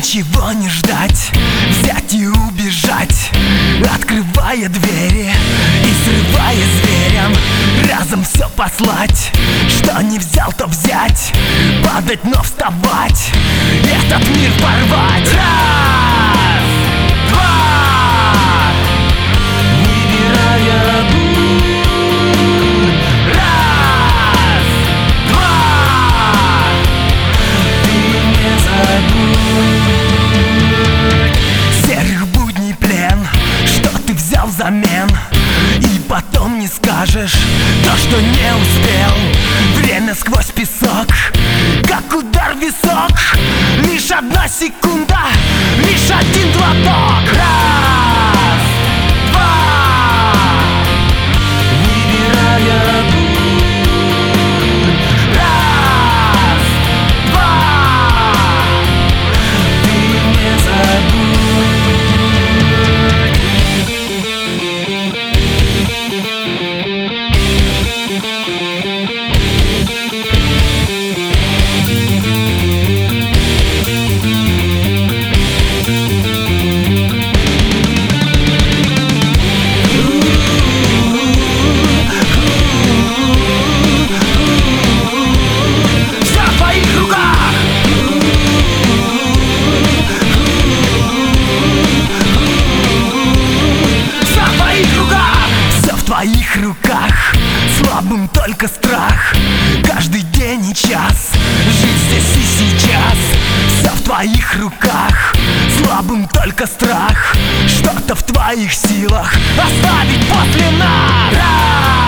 Ничего не ждать, взять и убежать, открывая двери и срывая зверям, разом все послать. Что не взял, то взять, падать, но вставать, этот мир порвать. Раз, два, выбирая путь. Раз, два, ты не забудь. Серых будней плен, что ты взял взамен, и потом не скажешь то, что не успел. Время сквозь песок, как удар в висок. Лишь одна секунда, лишь один глоток. Раз, два, выбирая путь. Раз, два, ты не забудь. В твоих руках, слабым только страх. Каждый день и час, жить здесь и сейчас. Все в твоих руках, слабым только страх. Что-то в твоих силах оставить после нас.